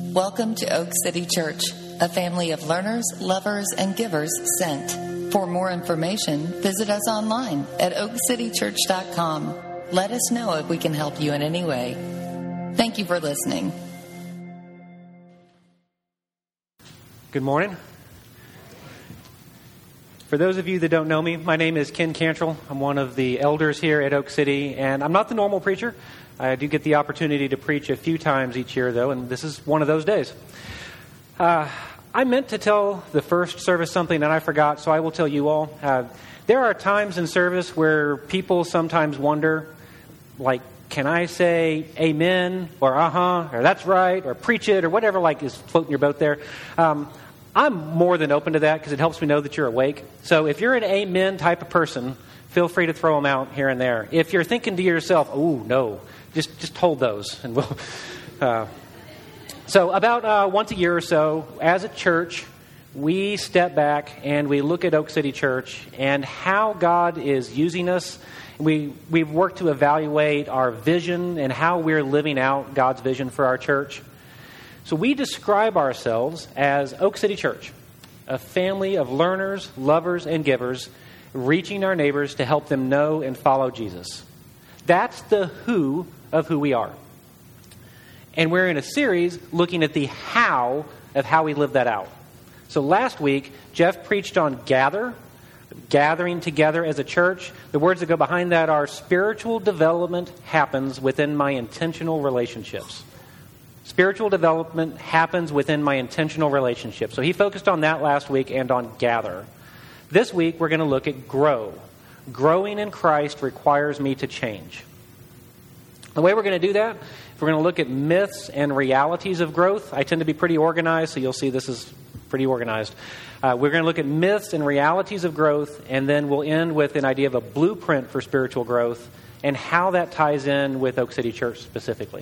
Welcome to Oak City Church, a family of learners, lovers, and givers sent. For more information, visit us online at oakcitychurch.com. Let us know if we can help you in any way. Thank you for listening. Good morning. For those of you that don't know me, my name is Ken Cantrell. I'm one of the elders here at Oak City, and I'm not the normal preacher. I do get the opportunity to preach a few times each year, though, and this is one of those days. I meant to tell the first service something that I forgot, so I will tell you all. There are times in service where people sometimes wonder, like, can I say amen, or uh-huh, or that's right, or preach it, or whatever like is floating your boat there. I'm more than open to that because it helps me know that you're awake. So if you're an amen type of person, feel free to throw them out here and there. If you're thinking to yourself, oh, no, just hold those. And we'll. So about once a year or so, as a church, we step back and we look at Oak City Church and how God is using us. We've worked to evaluate our vision and how we're living out God's vision for our church. So we describe ourselves as Oak City Church, a family of learners, lovers, and givers, reaching our neighbors to help them know and follow Jesus. That's the who of who we are. And we're in a series looking at the how of how we live that out. So last week, Jeff preached on gathering together as a church. The words that go behind that are spiritual development happens within my intentional relationships. Spiritual development happens within my intentional relationships. So he focused on that last week and on gather. This week, we're going to look at grow. Growing in Christ requires me to change. The way we're going to do that, we're going to look at myths and realities of growth. I tend to be pretty organized, so you'll see this is pretty organized. We're going to look at myths and realities of growth, and then we'll end with an idea of a blueprint for spiritual growth and how that ties in with Oak City Church specifically.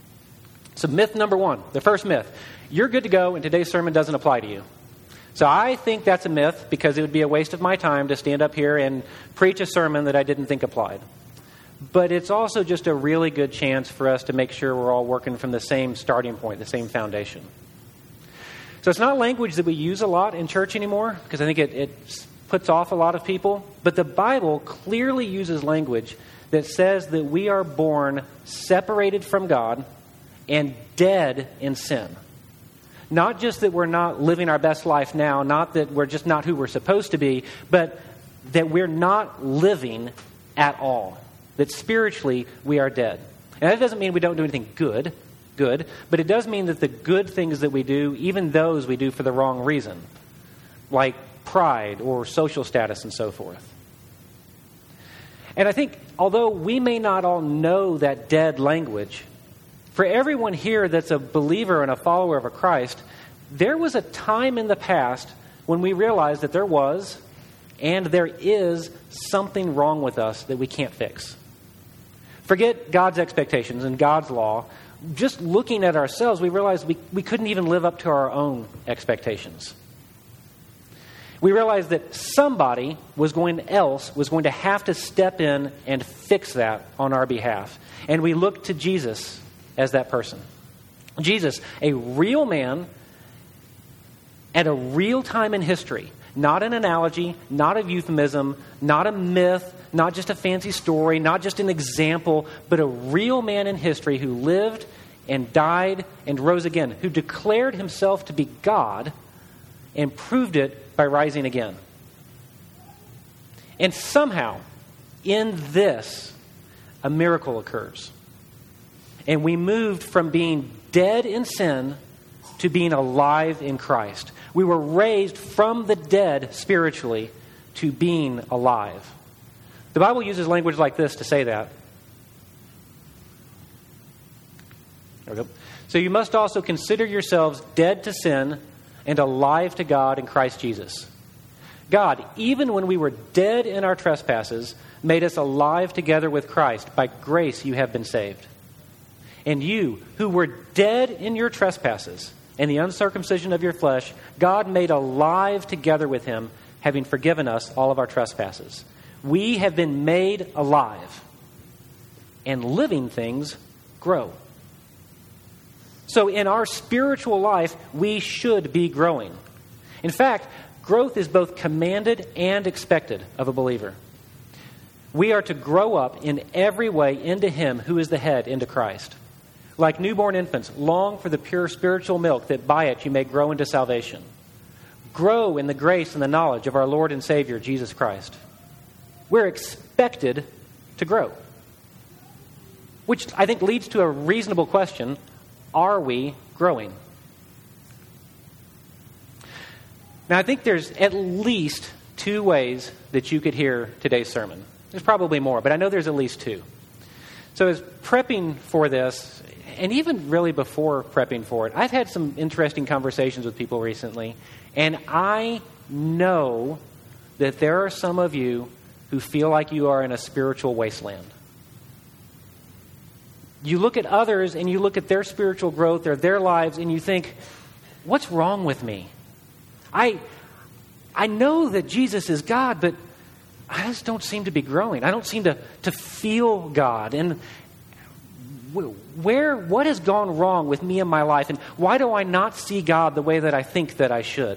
So myth number one, the first myth, you're good to go and today's sermon doesn't apply to you. So I think that's a myth because it would be a waste of my time to stand up here and preach a sermon that I didn't think applied. But it's also just a really good chance for us to make sure we're all working from the same starting point, the same foundation. So it's not language that we use a lot in church anymore because I think it puts off a lot of people. But the Bible clearly uses language that says that we are born separated from God and dead in sin. Not just that we're not living our best life now, not that we're just not who we're supposed to be, but that we're not living at all. That spiritually we are dead. And that doesn't mean we don't do anything good, but it does mean that the good things that we do, even those we do for the wrong reason, like pride or social status and so forth. And I think, although we may not all know that dead language, for everyone here that's a believer and a follower of a Christ, there was a time in the past when we realized that there was and there is something wrong with us that we can't fix. Forget God's expectations and God's law. Just looking at ourselves, we realized we couldn't even live up to our own expectations. We realized that somebody was going to have to step in and fix that on our behalf. And we looked to Jesus as that person. Jesus, a real man at a real time in history. Not an analogy, not a euphemism, not a myth, not just a fancy story, not just an example, but a real man in history who lived and died and rose again, who declared himself to be God and proved it by rising again. And somehow, in this, a miracle occurs. And we moved from being dead in sin to being alive in Christ. We were raised from the dead spiritually to being alive. The Bible uses language like this to say that. There we go. So you must also consider yourselves dead to sin and alive to God in Christ Jesus. God, even when we were dead in our trespasses, made us alive together with Christ. By grace you have been saved. And you, who were dead in your trespasses and the uncircumcision of your flesh, God made alive together with him, having forgiven us all of our trespasses. We have been made alive, and living things grow. So in our spiritual life, we should be growing. In fact, growth is both commanded and expected of a believer. We are to grow up in every way into Him who is the head, into Christ. Like newborn infants, long for the pure spiritual milk, that by it you may grow into salvation. Grow in the grace and the knowledge of our Lord and Savior, Jesus Christ. We're expected to grow. Which I think leads to a reasonable question: are we growing? Now, I think there's at least two ways that you could hear today's sermon. There's probably more, but I know there's at least two. So as prepping for this, and even really before prepping for it, I've had some interesting conversations with people recently, and I know that there are some of you who feel like you are in a spiritual wasteland. You look at others and you look at their spiritual growth or their lives and you think, what's wrong with me? I know that Jesus is God, but I just don't seem to be growing. I don't seem to feel God. And what has gone wrong with me in my life? And why do I not see God the way that I think that I should?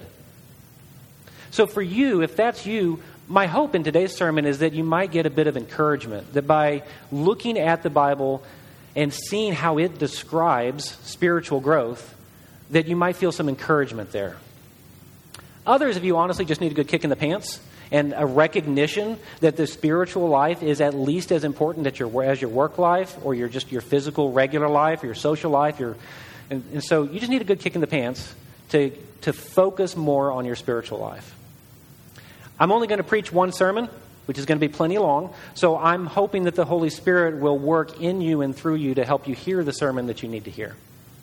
So for you, if that's you, my hope in today's sermon is that you might get a bit of encouragement. That by looking at the Bible and seeing how it describes spiritual growth, that you might feel some encouragement there. Others of you honestly just need a good kick in the pants and a recognition that the spiritual life is at least as important as your work life or your physical regular life or your social life. And so you just need a good kick in the pants to focus more on your spiritual life. I'm only going to preach one sermon, which is going to be plenty long, so I'm hoping that the Holy Spirit will work in you and through you to help you hear the sermon that you need to hear.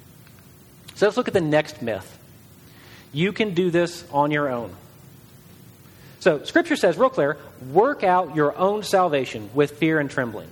So let's look at the next myth. You can do this on your own. So Scripture says real clear, work out your own salvation with fear and trembling.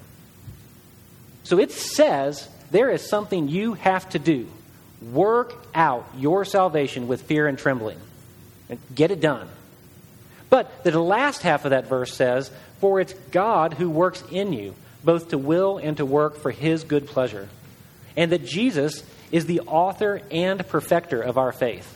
So it says there is something you have to do. Work out your salvation with fear and trembling. And get it done. But the last half of that verse says, for it's God who works in you, both to will and to work for His good pleasure. And that Jesus is the author and perfecter of our faith.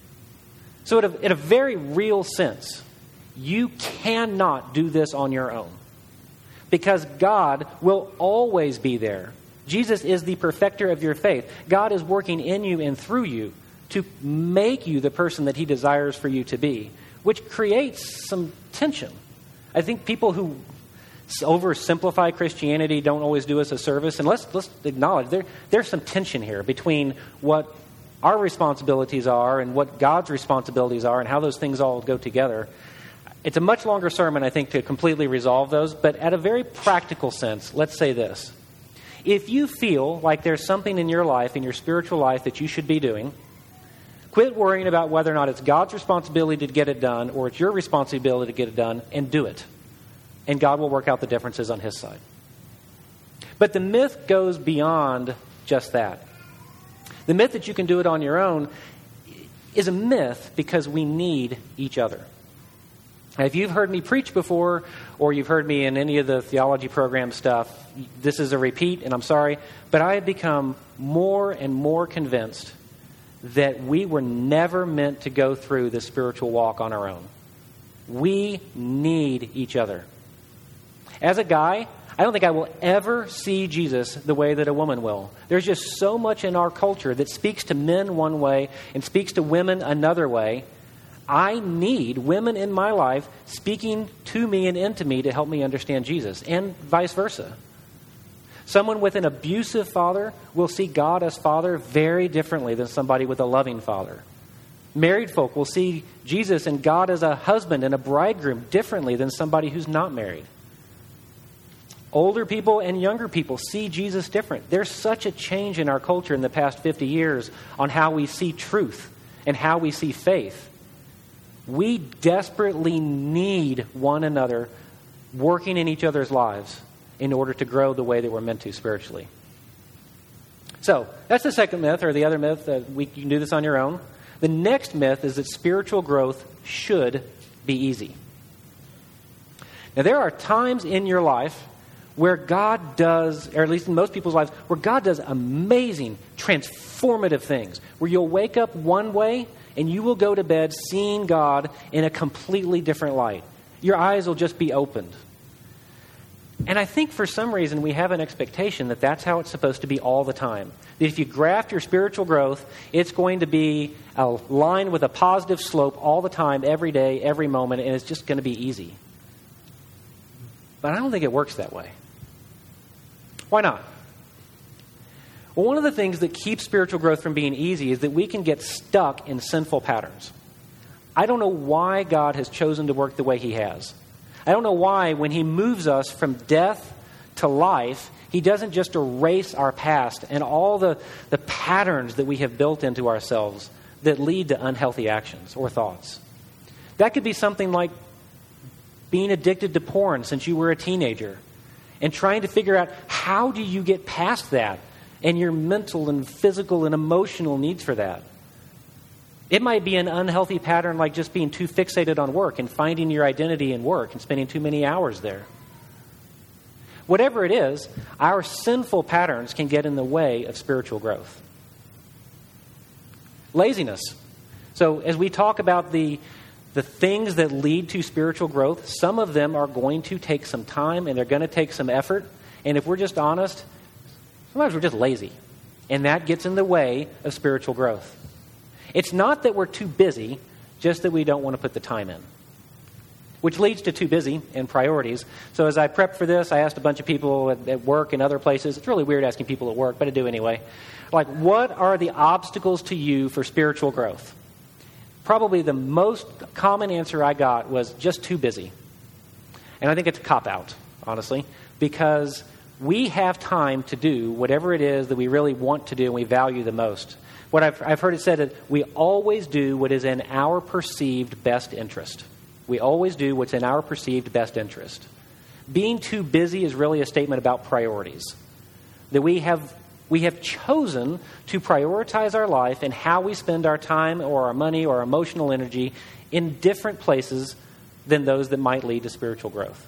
So in a very real sense, you cannot do this on your own. Because God will always be there. Jesus is the perfecter of your faith. God is working in you and through you to make you the person that He desires for you to be, which creates some tension. I think people who oversimplify Christianity don't always do us a service. And let's acknowledge there's some tension here between what our responsibilities are and what God's responsibilities are and how those things all go together. It's a much longer sermon, I think, to completely resolve those. But at a very practical sense, let's say this. If you feel like there's something in your life, in your spiritual life, that you should be doing, quit worrying about whether or not it's God's responsibility to get it done or it's your responsibility to get it done, and do it. And God will work out the differences on His side. But the myth goes beyond just that. The myth that you can do it on your own is a myth because we need each other. Now, if you've heard me preach before or you've heard me in any of the theology program stuff, this is a repeat, and I'm sorry, but I have become more and more convinced that we were never meant to go through this spiritual walk on our own. We need each other. As a guy, I don't think I will ever see Jesus the way that a woman will. There's just so much in our culture that speaks to men one way and speaks to women another way. I need women in my life speaking to me and into me to help me understand Jesus, and vice versa. Someone with an abusive father will see God as Father very differently than somebody with a loving father. Married folk will see Jesus and God as a husband and a bridegroom differently than somebody who's not married. Older people and younger people see Jesus different. There's such a change in our culture in the past 50 years on how we see truth and how we see faith. We desperately need one another working in each other's lives in order to grow the way that we're meant to spiritually. So that's the second myth, or the other myth, that you can do this on your own. The next myth is that spiritual growth should be easy. Now, there are times in your life where God does, or at least in most people's lives, where God does amazing, transformative things, where you'll wake up one way and you will go to bed seeing God in a completely different light. Your eyes will just be opened. And I think for some reason we have an expectation that that's how it's supposed to be all the time. That if you graft your spiritual growth, it's going to be a line with a positive slope all the time, every day, every moment, and it's just going to be easy. But I don't think it works that way. Why not? Well, one of the things that keeps spiritual growth from being easy is that we can get stuck in sinful patterns. I don't know why God has chosen to work the way He has. I don't know why when He moves us from death to life, He doesn't just erase our past and all the patterns that we have built into ourselves that lead to unhealthy actions or thoughts. That could be something like being addicted to porn since you were a teenager and trying to figure out how do you get past that and your mental and physical and emotional needs for that. It might be an unhealthy pattern like just being too fixated on work and finding your identity in work and spending too many hours there. Whatever it is, our sinful patterns can get in the way of spiritual growth. Laziness. So as we talk about the things that lead to spiritual growth, some of them are going to take some time and they're going to take some effort. And if we're just honest, sometimes we're just lazy. And that gets in the way of spiritual growth. It's not that we're too busy, just that we don't want to put the time in. Which leads to too busy and priorities. So as I prepped for this, I asked a bunch of people at work and other places. It's really weird asking people at work, but I do anyway. Like, what are the obstacles to you for spiritual growth? Probably the most common answer I got was just too busy. And I think it's a cop-out, honestly, because we have time to do whatever it is that we really want to do and we value the most. What I've heard it said is we always do what is in our perceived best interest. We always do what's in our perceived best interest. Being too busy is really a statement about priorities. That we have chosen to prioritize our life and how we spend our time or our money or our emotional energy in different places than those that might lead to spiritual growth.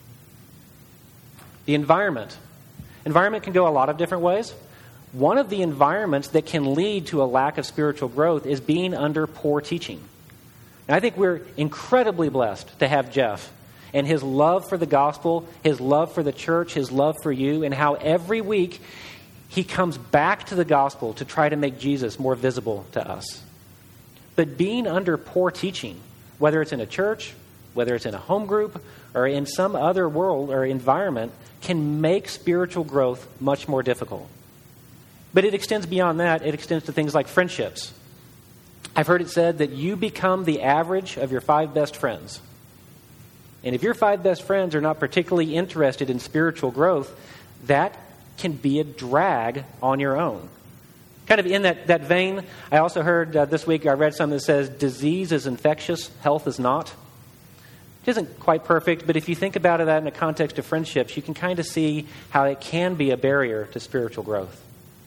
The environment. Environment can go a lot of different ways. One of the environments that can lead to a lack of spiritual growth is being under poor teaching. And I think we're incredibly blessed to have Jeff and his love for the gospel, his love for the church, his love for you, and how every week he comes back to the gospel to try to make Jesus more visible to us. But being under poor teaching, whether it's in a church, whether it's in a home group, or in some other world or environment, can make spiritual growth much more difficult. But it extends beyond that. It extends to things like friendships. I've heard it said that you become the average of your 5 best friends. And if your 5 best friends are not particularly interested in spiritual growth, that can be a drag on your own. Kind of in that vein, I also heard this week, I read something that says, disease is infectious, health is not. It isn't quite perfect, but if you think about that in the context of friendships, you can kind of see how it can be a barrier to spiritual growth.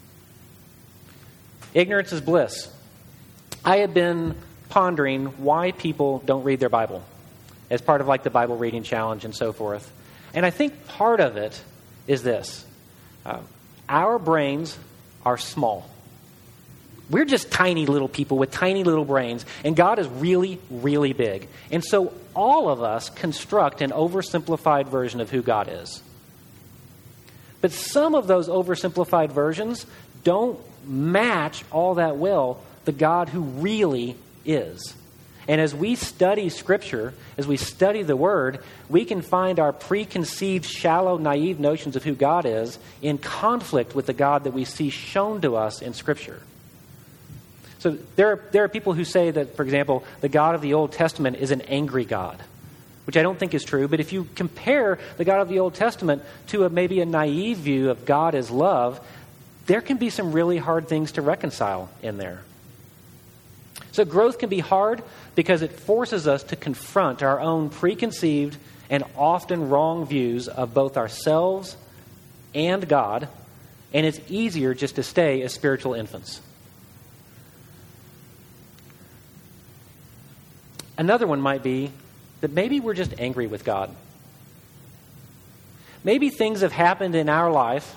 Ignorance is bliss. I have been pondering why people don't read their Bible as part of like the Bible reading challenge and so forth. And I think part of it is this. Our brains are small. We're just tiny little people with tiny little brains, and God is really, really big. And so all of us construct an oversimplified version of who God is. But some of those oversimplified versions don't match all that well the God who really is. And as we study Scripture, as we study the Word, we can find our preconceived, shallow, naive notions of who God is in conflict with the God that we see shown to us in Scripture. So there are people who say that, for example, the God of the Old Testament is an angry God, which I don't think is true. But if you compare the God of the Old Testament to maybe a naive view of God as love, there can be some really hard things to reconcile in there. So growth can be hard because it forces us to confront our own preconceived and often wrong views of both ourselves and God, and it's easier just to stay as spiritual infants. Another one might be that maybe we're just angry with God. Maybe things have happened in our life,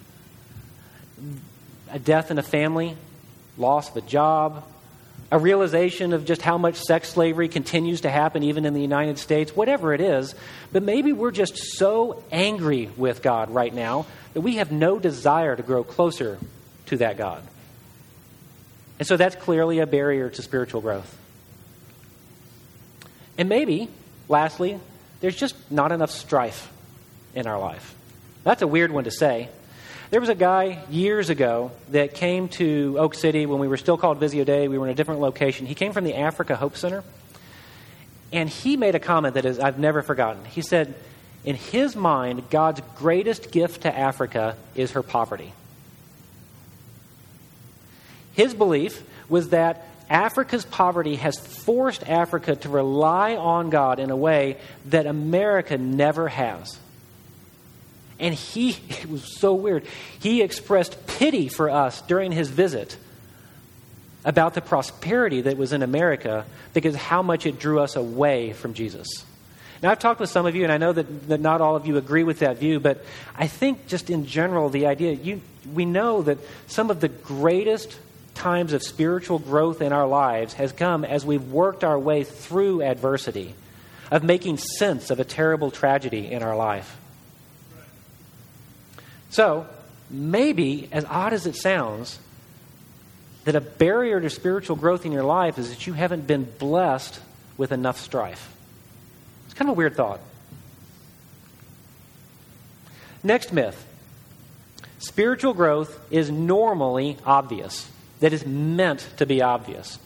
a death in a family, loss of a job, a realization of just how much sex slavery continues to happen even in the United States, whatever it is. But maybe we're just so angry with God right now that we have no desire to grow closer to that God. And so that's clearly a barrier to spiritual growth. And maybe, lastly, there's just not enough strife in our life. That's a weird one to say. There was a guy years ago that came to Oak City when we were still called Visio Dei. We were in a different location. He came from the Africa Hope Center. And he made a comment that I've never forgotten. He said, in his mind, God's greatest gift to Africa is her poverty. His belief was that Africa's poverty has forced Africa to rely on God in a way that America never has. And it was so weird, he expressed pity for us during his visit about the prosperity that was in America because how much it drew us away from Jesus. Now, I've talked with some of you, and I know that not all of you agree with that view, but I think just in general, the idea, we know that some of the greatest times of spiritual growth in our lives has come as we've worked our way through adversity, of making sense of a terrible tragedy in our life. So, maybe, as odd as it sounds, that a barrier to spiritual growth in your life is that you haven't been blessed with enough strife. It's kind of a weird thought. Next myth. Spiritual growth is normally obvious. That is meant to be obvious.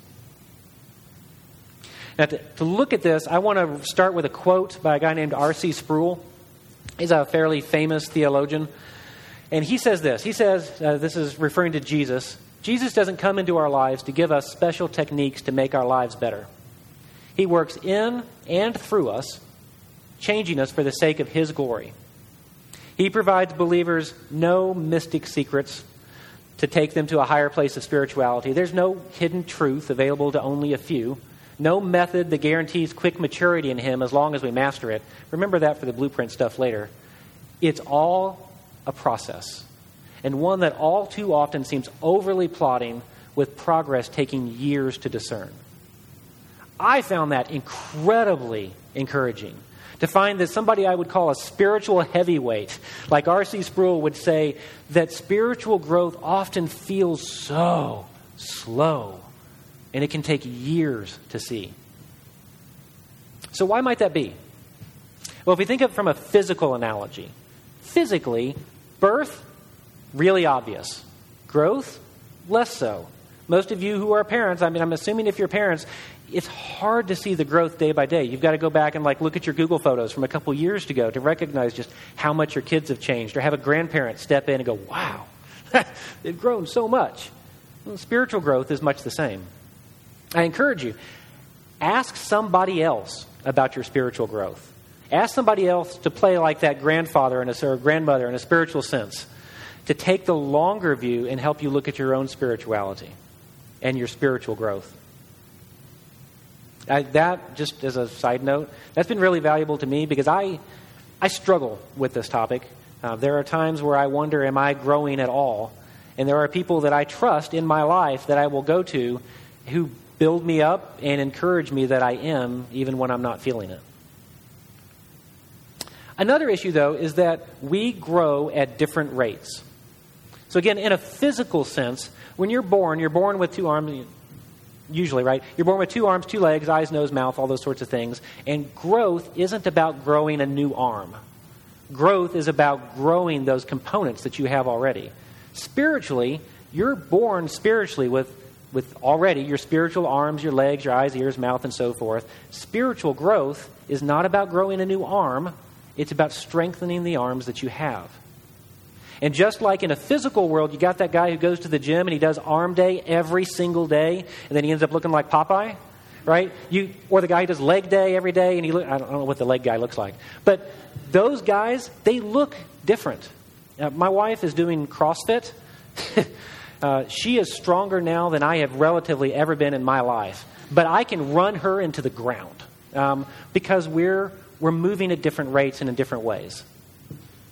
Now, to look at this, I want to start with a quote by a guy named R.C. Sproul. He's a fairly famous theologian. And he says this. He says, this is referring to Jesus, Jesus doesn't come into our lives to give us special techniques to make our lives better. He works in and through us, changing us for the sake of His glory. He provides believers no mystic secrets to take them to a higher place of spirituality. There's no hidden truth available to only a few. No method that guarantees quick maturity in Him as long as we master it. Remember that for the blueprint stuff later. It's all a process, and one that all too often seems overly plodding, with progress taking years to discern. I found that incredibly encouraging, to find that somebody I would call a spiritual heavyweight, like R.C. Sproul would say, that spiritual growth often feels so slow, and it can take years to see. So why might that be? Well, if we think of it from a physical analogy, physically, birth, really obvious. Growth, less so. Most of you who are parents, I'm assuming if you're parents, it's hard to see the growth day by day. You've got to go back and look at your Google photos from a couple years ago to recognize just how much your kids have changed, or have a grandparent step in and go, wow, they've grown so much. Well, spiritual growth is much the same. I encourage you, ask somebody else about your spiritual growth. Ask somebody else to play like that grandfather or grandmother in a spiritual sense, to take the longer view and help you look at your own spirituality and your spiritual growth. That, just as a side note, that's been really valuable to me because I struggle with this topic. There are times where I wonder, am I growing at all? And there are people that I trust in my life that I will go to who build me up and encourage me that I am, even when I'm not feeling it. Another issue, though, is that we grow at different rates. So again, in a physical sense, when you're born with two arms, usually, right? You're born with 2 arms, 2 legs, eyes, nose, mouth, all those sorts of things. And growth isn't about growing a new arm. Growth is about growing those components that you have already. Spiritually, you're born spiritually with already your spiritual arms, your legs, your eyes, ears, mouth, and so forth. Spiritual growth is not about growing a new arm. It's about strengthening the arms that you have. And just like in a physical world, you got that guy who goes to the gym and he does arm day every single day, and then he ends up looking like Popeye, right? Or the guy who does leg day every day, and I don't know what the leg guy looks like. But those guys, they look different. My wife is doing CrossFit. She is stronger now than I have relatively ever been in my life. But I can run her into the ground because we're moving at different rates and in different ways.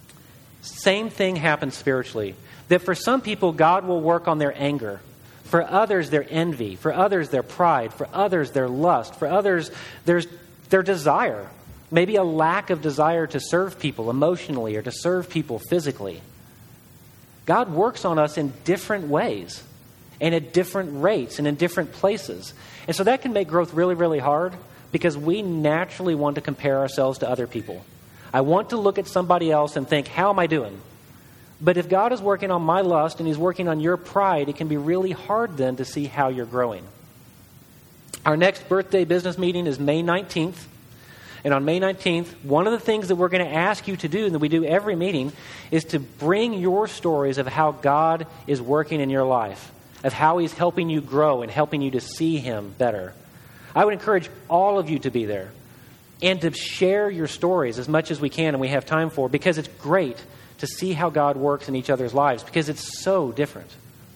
Same thing happens spiritually. That for some people, God will work on their anger. For others, their envy. For others, their pride. For others, their lust. For others, there's their desire. Maybe a lack of desire to serve people emotionally or to serve people physically. God works on us in different ways and at different rates and in different places. And so that can make growth really, really hard because we naturally want to compare ourselves to other people. I want to look at somebody else and think, how am I doing? But if God is working on my lust and He's working on your pride, it can be really hard then to see how you're growing. Our next birthday business meeting is May 19th. And on May 19th, one of the things that we're going to ask you to do, and that we do every meeting, is to bring your stories of how God is working in your life, of how He's helping you grow and helping you to see Him better. I would encourage all of you to be there and to share your stories as much as we can and we have time for, because it's great to see how God works in each other's lives, because it's so different.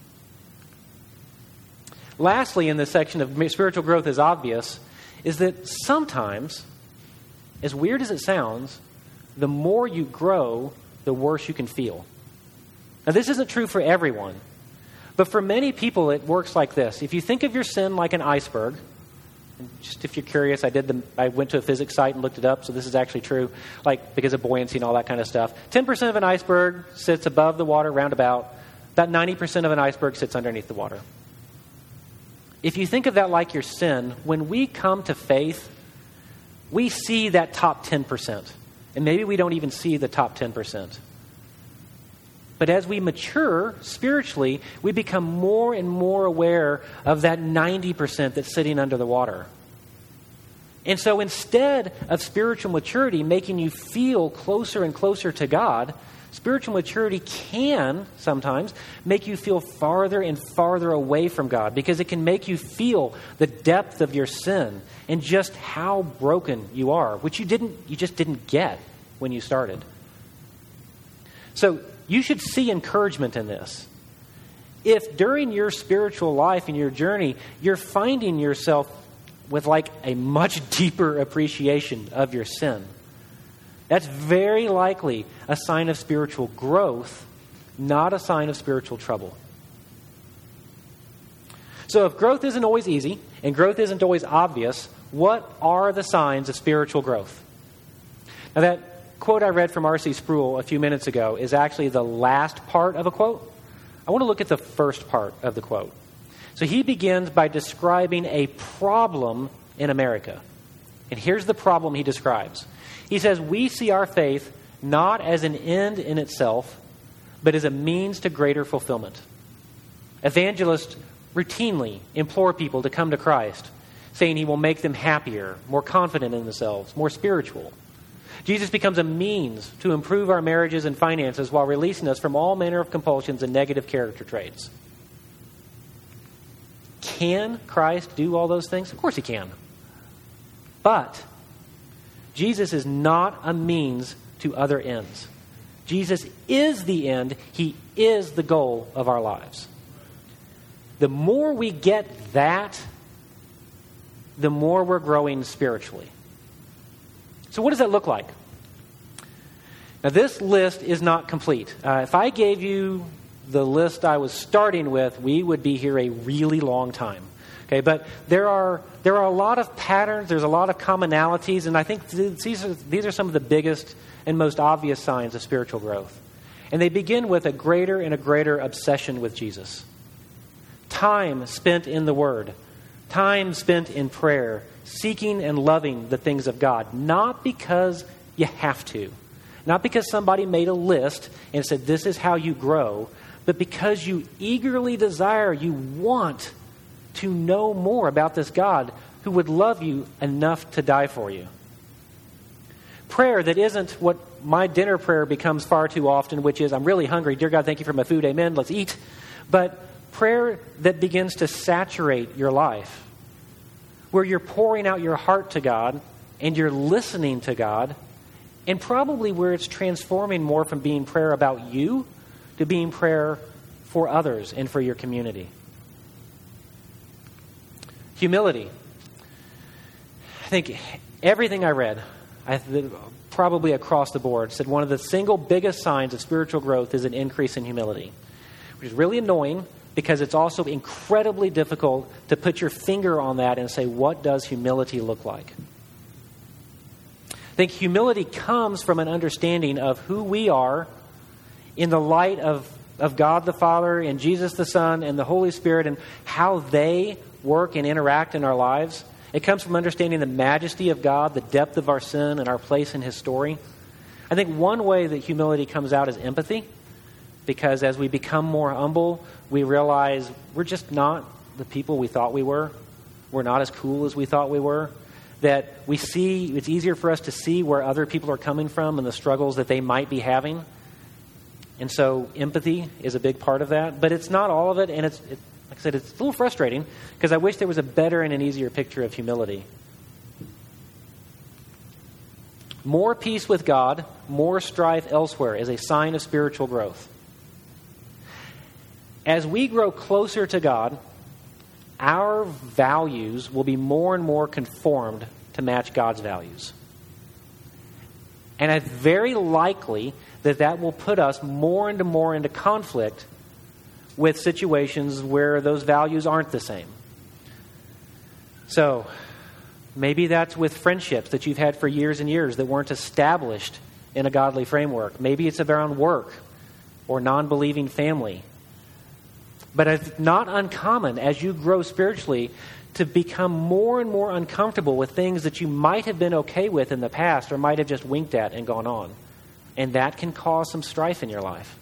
Lastly, in this section of spiritual growth is obvious, is that sometimes, as weird as it sounds, the more you grow, the worse you can feel. Now, this isn't true for everyone, but for many people, it works like this. If you think of your sin like an iceberg, and just if you're curious, I went to a physics site and looked it up, so this is actually true, like because of buoyancy and all that kind of stuff. 10% of an iceberg sits above the water roundabout. About 90% of an iceberg sits underneath the water. If you think of that like your sin, when we come to faith, we see that top 10%. And maybe we don't even see the top 10%. But as we mature spiritually, we become more and more aware of that 90% that's sitting under the water. And so instead of spiritual maturity making you feel closer and closer to God, spiritual maturity can sometimes make you feel farther and farther away from God, because it can make you feel the depth of your sin and just how broken you are, which you just didn't get when you started. So you should see encouragement in this. If during your spiritual life and your journey, you're finding yourself with like a much deeper appreciation of your sin, that's very likely a sign of spiritual growth, not a sign of spiritual trouble. So if growth isn't always easy and growth isn't always obvious, what are the signs of spiritual growth? Now, that quote I read from R.C. Sproul a few minutes ago is actually the last part of a quote. I want to look at the first part of the quote. So he begins by describing a problem in America. And here's the problem he describes. He says, we see our faith not as an end in itself, but as a means to greater fulfillment. Evangelists routinely implore people to come to Christ, saying He will make them happier, more confident in themselves, more spiritual. Jesus becomes a means to improve our marriages and finances while releasing us from all manner of compulsions and negative character traits. Can Christ do all those things? Of course He can. But Jesus is not a means to other ends. Jesus is the end. He is the goal of our lives. The more we get that, the more we're growing spiritually. So what does that look like? Now, this list is not complete. If I gave you the list I was starting with, we would be here a really long time. Okay, but there are a lot of patterns, there's a lot of commonalities, and I think these are some of the biggest and most obvious signs of spiritual growth. And they begin with a greater and a greater obsession with Jesus. Time spent in the Word, time spent in prayer, seeking and loving the things of God, not because you have to, not because somebody made a list and said this is how you grow, but because you eagerly desire, you want to know more about this God who would love you enough to die for you. Prayer that isn't what my dinner prayer becomes far too often, which is, I'm really hungry. Dear God, thank you for my food. Amen. Let's eat. But prayer that begins to saturate your life, where you're pouring out your heart to God and you're listening to God, and probably where it's transforming more from being prayer about you to being prayer for others and for your community. Humility. I think everything I read probably across the board, said one of the single biggest signs of spiritual growth is an increase in humility, which is really annoying because it's also incredibly difficult to put your finger on that and say, what does humility look like? I think humility comes from an understanding of who we are in the light of God the Father and Jesus the Son and the Holy Spirit and how they work and interact in our lives. It comes from understanding the majesty of God, the depth of our sin, and our place in His story. I think one way that humility comes out is empathy, because as we become more humble, we realize we're just not the people we thought we were. We're not as cool as we thought we were. That we see, it's easier for us to see where other people are coming from and the struggles that they might be having. And so empathy is a big part of that. But it's not all of it, and like I said, it's a little frustrating because I wish there was a better and an easier picture of humility. More peace with God, more strife elsewhere is a sign of spiritual growth. As we grow closer to God, our values will be more and more conformed to match God's values. And it's very likely that will put us more and more into conflict with situations where those values aren't the same. So, maybe that's with friendships that you've had for years and years that weren't established in a godly framework. Maybe it's around work or non-believing family. But it's not uncommon as you grow spiritually to become more and more uncomfortable with things that you might have been okay with in the past or might have just winked at and gone on. And that can cause some strife in your life.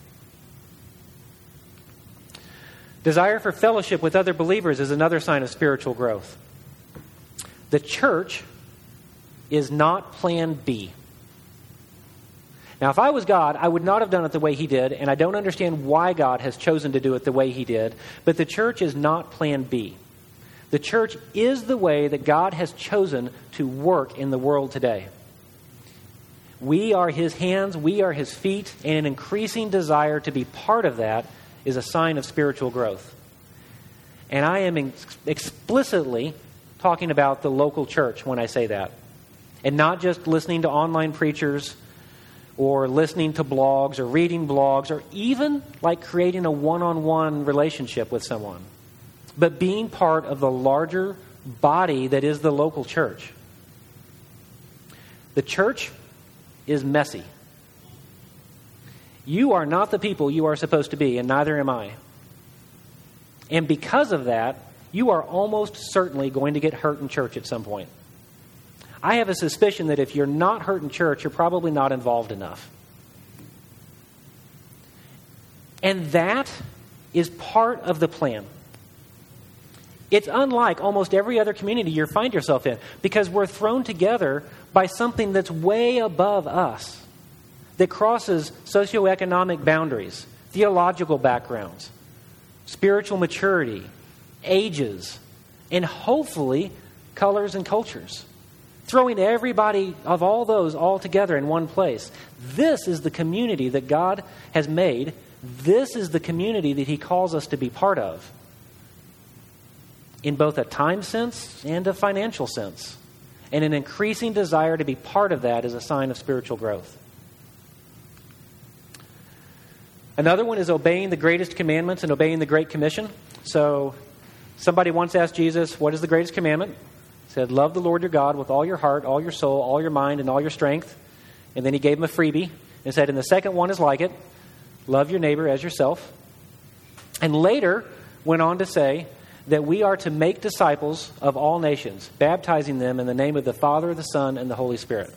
Desire for fellowship with other believers is another sign of spiritual growth. The church is not plan B. Now, if I was God, I would not have done it the way He did, and I don't understand why God has chosen to do it the way He did, but the church is not plan B. The church is the way that God has chosen to work in the world today. We are His hands, we are His feet, and an increasing desire to be part of that is a sign of spiritual growth. And I am explicitly talking about the local church when I say that, and not just listening to online preachers or listening to blogs or reading blogs or even like creating a one-on-one relationship with someone, but being part of the larger body that is the local church. The church is messy. You are not the people you are supposed to be, and neither am I. And because of that, you are almost certainly going to get hurt in church at some point. I have a suspicion that if you're not hurt in church, you're probably not involved enough. And that is part of the plan. It's unlike almost every other community you find yourself in, because we're thrown together by something that's way above us, that crosses socioeconomic boundaries, theological backgrounds, spiritual maturity, ages, and hopefully colors and cultures. Throwing everybody of all those all together in one place. This is the community that God has made. This is the community that He calls us to be part of, in both a time sense and a financial sense. And an increasing desire to be part of that is a sign of spiritual growth. Another one is obeying the greatest commandments and obeying the Great Commission. So somebody once asked Jesus, what is the greatest commandment? He said, love the Lord your God with all your heart, all your soul, all your mind, and all your strength. And then He gave him a freebie and said, and the second one is like it, love your neighbor as yourself. And later went on to say that we are to make disciples of all nations, baptizing them in the name of the Father, the Son, and the Holy Spirit.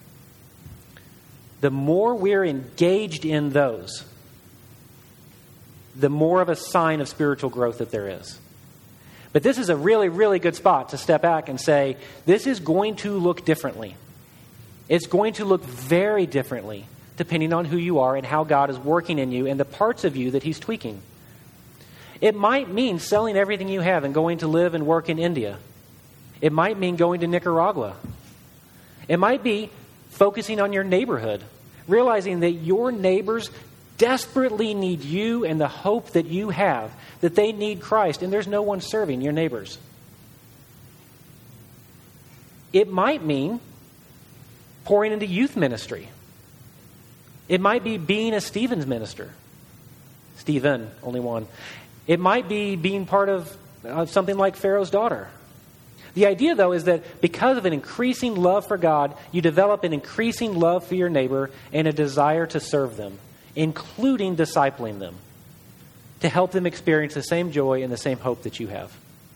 The more we're engaged in those, the more of a sign of spiritual growth that there is. But this is a really, really good spot to step back and say, this is going to look differently. It's going to look very differently depending on who you are and how God is working in you and the parts of you that He's tweaking. It might mean selling everything you have and going to live and work in India. It might mean going to Nicaragua. It might be focusing on your neighborhood, realizing that your neighbors desperately need you and the hope that you have, that they need Christ, and there's no one serving your neighbors. It might mean pouring into youth ministry. It might be being a Stephen's minister. Stephen, only one. It might be being part of something like Pharaoh's daughter. The idea, though, is that because of an increasing love for God, you develop an increasing love for your neighbor and a desire to serve them, including discipling them, to help them experience the same joy and the same hope that you have.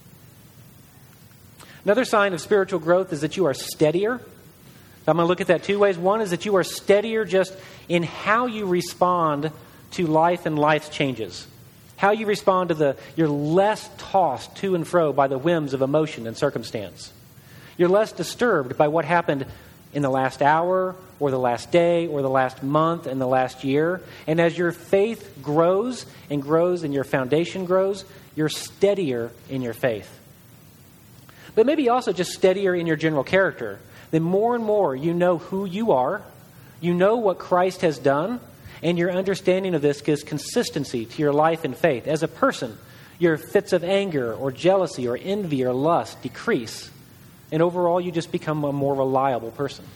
Another sign of spiritual growth is that you are steadier. I'm going to look at that two ways. One is that you are steadier just in how you respond to life and life's changes. How you respond to you're less tossed to and fro by the whims of emotion and circumstance. You're less disturbed by what happened in the last hour or the last day or the last month and the last year. And as your faith grows and your foundation grows, you're steadier in your faith. But maybe also just steadier in your general character. Then more and more you know who you are, you know what Christ has done, and your understanding of this gives consistency to your life and faith. As a person, your fits of anger or jealousy or envy or lust decrease. And overall, you just become a more reliable person.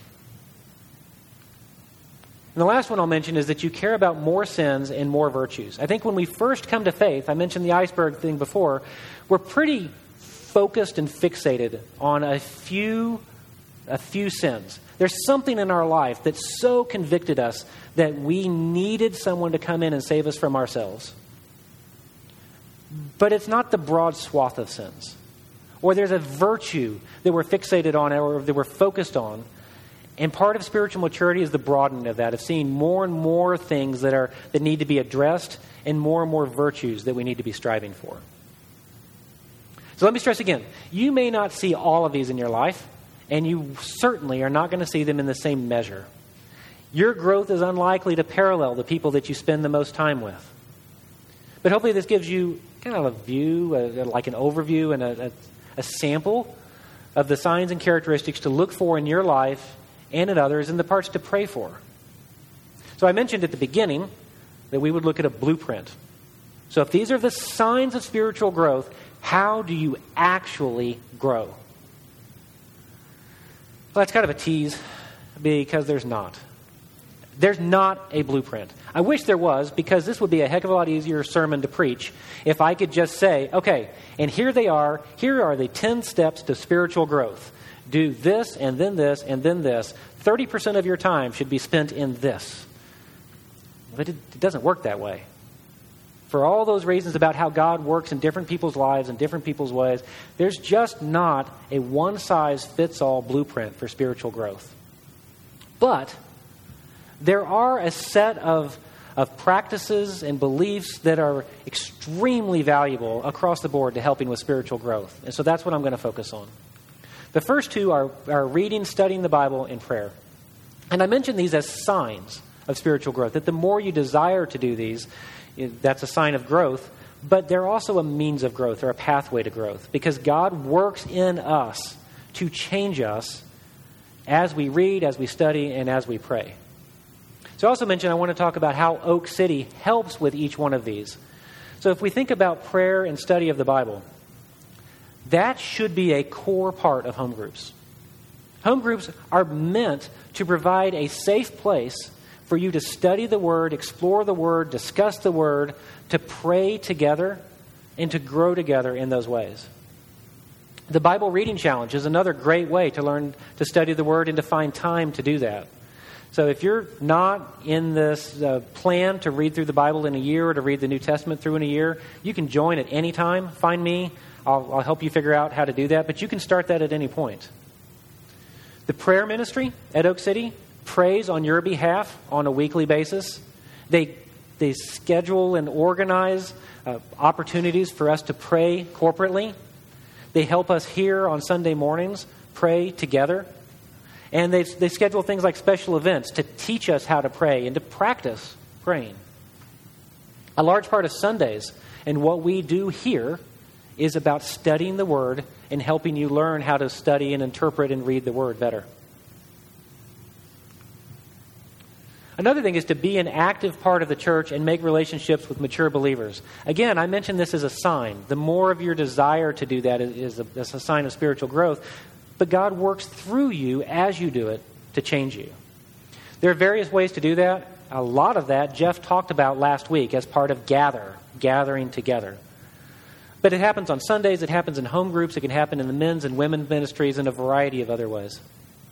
And the last one I'll mention is that you care about more sins and more virtues. I think when we first come to faith, I mentioned the iceberg thing before, we're pretty focused and fixated on a few sins. There's something in our life that so convicted us that we needed someone to come in and save us from ourselves. But it's not the broad swath of sins. Or there's a virtue that we're fixated on or that we're focused on. And part of spiritual maturity is the broadening of that, of seeing more and more things that need to be addressed and more virtues that we need to be striving for. So let me stress again, you may not see all of these in your life, and you certainly are not going to see them in the same measure. Your growth is unlikely to parallel the people that you spend the most time with. But hopefully this gives you kind of a view, like an overview and a sample of the signs and characteristics to look for in your life and in others and the parts to pray for. So I mentioned at the beginning that we would look at a blueprint. So if these are the signs of spiritual growth, how do you actually grow? Well, that's kind of a tease because there's not. There's not a blueprint. I wish there was, because this would be a heck of a lot easier sermon to preach if I could just say, okay, and here they are. Here are the 10 steps to spiritual growth. Do this, and then this, and then this. 30% of your time should be spent in this. But it doesn't work that way. For all those reasons about how God works in different people's lives and different people's ways, there's just not a one-size-fits-all blueprint for spiritual growth. But there are a set of practices and beliefs that are extremely valuable across the board to helping with spiritual growth. And so that's what I'm going to focus on. The first two are reading, studying the Bible, and prayer. And I mentioned these as signs of spiritual growth, that the more you desire to do these, that's a sign of growth, but they're also a means of growth or a pathway to growth, because God works in us to change us as we read, as we study, and as we pray. So I also mentioned I want to talk about how Oak City helps with each one of these. So if we think about prayer and study of the Bible, that should be a core part of home groups. Home groups are meant to provide a safe place for you to study the Word, explore the Word, discuss the Word, to pray together, and to grow together in those ways. The Bible Reading Challenge is another great way to learn to study the Word and to find time to do that. So if you're not in this plan to read through the Bible in a year or to read the New Testament through in a year, you can join at any time. Find me. I'll help you figure out how to do that, but you can start that at any point. The prayer ministry at Oak City prays on your behalf on a weekly basis. They schedule and organize opportunities for us to pray corporately. They help us here on Sunday mornings pray together. And they schedule things like special events to teach us how to pray and to practice praying. A large part of Sundays and what we do here is about studying the Word and helping you learn how to study and interpret and read the Word better. Another thing is to be an active part of the church and make relationships with mature believers. Again, I mentioned this as a sign. The more of your desire to do that is a sign of spiritual growth. But God works through you as you do it to change you. There are various ways to do that. A lot of that Jeff talked about last week as part of gathering together. But it happens on Sundays, it happens in home groups, it can happen in the men's and women's ministries, and a variety of other ways.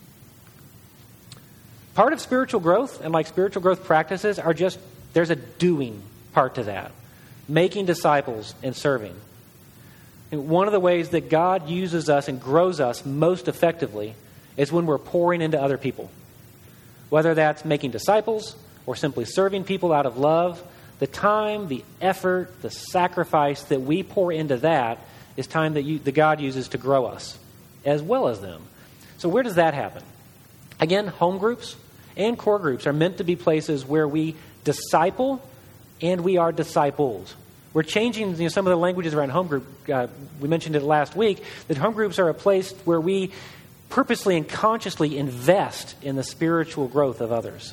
Part of spiritual growth, and like spiritual growth practices, are just, there's a doing part to that. Making disciples and serving. And one of the ways that God uses us and grows us most effectively is when we're pouring into other people. Whether that's making disciples or simply serving people out of love, the time, the effort, the sacrifice that we pour into that is time that God uses to grow us, as well as them. So where does that happen? Again, home groups and core groups are meant to be places where we disciple and we are discipled. We're changing some of the languages around home group. We mentioned it last week, that home groups are a place where we purposely and consciously invest in the spiritual growth of others.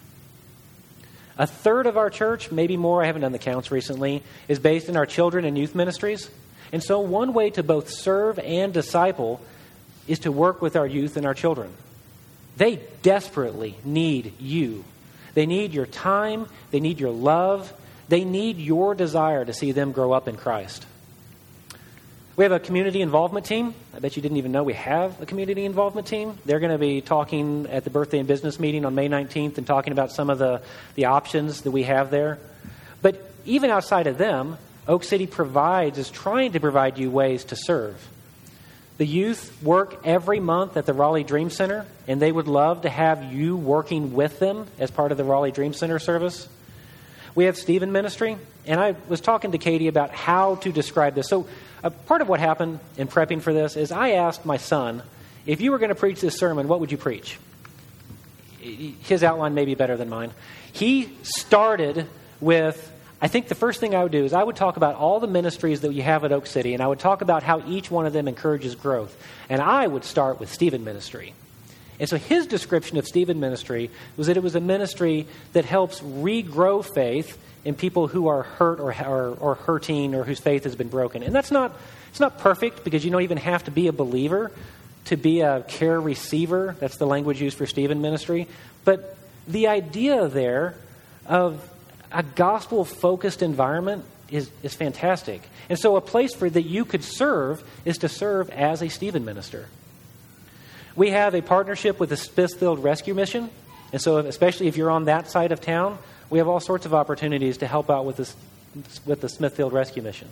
A third of our church, maybe more, I haven't done the counts recently, is based in our children and youth ministries. And so one way to both serve and disciple is to work with our youth and our children. They desperately need you. They need your time. They need your love. They need your desire to see them grow up in Christ. We have a community involvement team. I bet you didn't even know we have a community involvement team. They're going to be talking at the birthday and business meeting on May 19th and talking about some of the options that we have there. But even outside of them, Oak City is trying to provide you ways to serve. The youth work every month at the Raleigh Dream Center, and they would love to have you working with them as part of the Raleigh Dream Center service. We have Stephen Ministry, and I was talking to Katie about how to describe this. So part of what happened in prepping for this is I asked my son, if you were going to preach this sermon, what would you preach? His outline may be better than mine. He started with, I think the first thing I would do is I would talk about all the ministries that you have at Oak City, and I would talk about how each one of them encourages growth. And I would start with Stephen Ministry. And so his description of Stephen Ministry was that it was a ministry that helps regrow faith in people who are hurt or hurting or whose faith has been broken. And it's not perfect, because you don't even have to be a believer to be a care receiver. That's the language used for Stephen Ministry. But the idea there of a gospel-focused environment is fantastic. And so a place that you could serve is to serve as a Stephen minister. We have a partnership with the Smithfield Rescue Mission. And so especially if you're on that side of town, we have all sorts of opportunities to help out with the Smithfield Rescue Mission.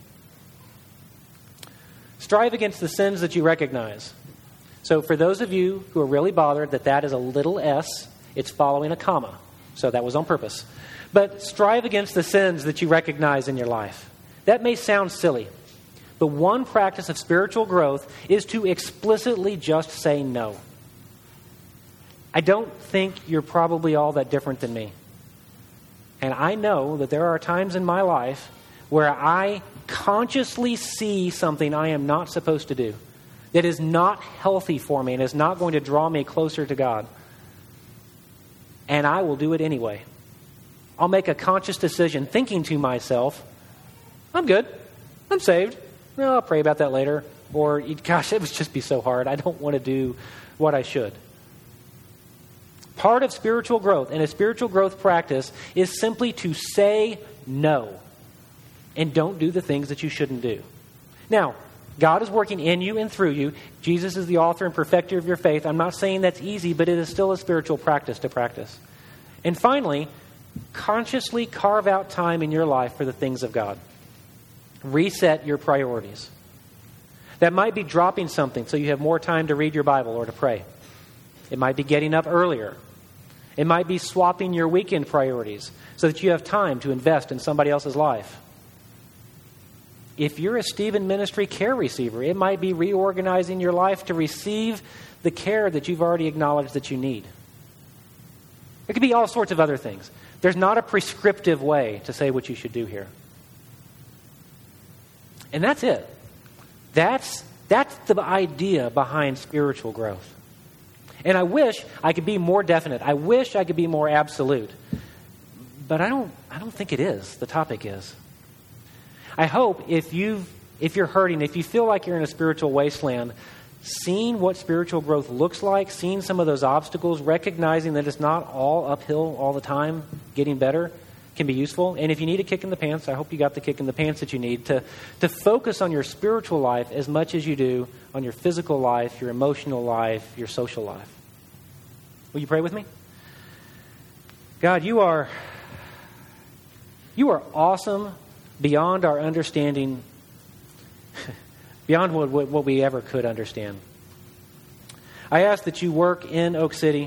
Strive against the sins that you recognize. So for those of you who are really bothered that is a little s, it's following a comma. So that was on purpose. But strive against the sins that you recognize in your life. That may sound silly, but one practice of spiritual growth is to explicitly just say no. I don't think you're probably all that different than me. And I know that there are times in my life where I consciously see something I am not supposed to do, that is not healthy for me and is not going to draw me closer to God. And I will do it anyway. I'll make a conscious decision thinking to myself, I'm good. I'm saved. No, I'll pray about that later. Or, gosh, it would just be so hard. I don't want to do what I should. Part of spiritual growth and a spiritual growth practice is simply to say no and don't do the things that you shouldn't do. Now, God is working in you and through you. Jesus is the author and perfecter of your faith. I'm not saying that's easy, but it is still a spiritual practice to practice. And finally, consciously carve out time in your life for the things of God. Reset your priorities. That might be dropping something so you have more time to read your Bible or to pray. It might be getting up earlier. It might be swapping your weekend priorities so that you have time to invest in somebody else's life. If you're a Stephen Ministry care receiver, it might be reorganizing your life to receive the care that you've already acknowledged that you need. It could be all sorts of other things. There's not a prescriptive way to say what you should do here. And that's it. That's the idea behind spiritual growth. And I wish I could be more definite. I wish I could be more absolute. But I don't think it is. The topic is. I hope if you're hurting, if you feel like you're in a spiritual wasteland, seeing what spiritual growth looks like, seeing some of those obstacles, recognizing that it's not all uphill all the time, getting better, can be useful. And if you need a kick in the pants, I hope you got the kick in the pants that you need to focus on your spiritual life as much as you do on your physical life, your emotional life, your social life. Will you pray with me? God, you are awesome beyond our understanding, beyond what we ever could understand. I ask that you work in Oak City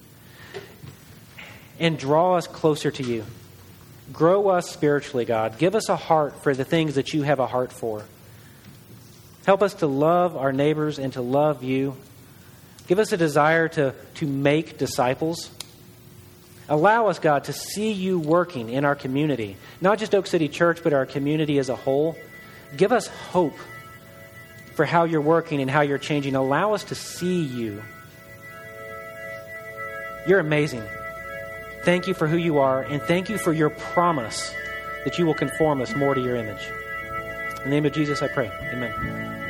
and draw us closer to you. Grow us spiritually, God. Give us a heart for the things that you have a heart for. Help us to love our neighbors and to love you. Give us a desire to make disciples. Allow us, God, to see you working in our community. Not just Oak City Church, but our community as a whole. Give us hope for how you're working and how you're changing. Allow us to see you. You're amazing. Thank you for who you are, and thank you for your promise that you will conform us more to your image. In the name of Jesus, I pray. Amen.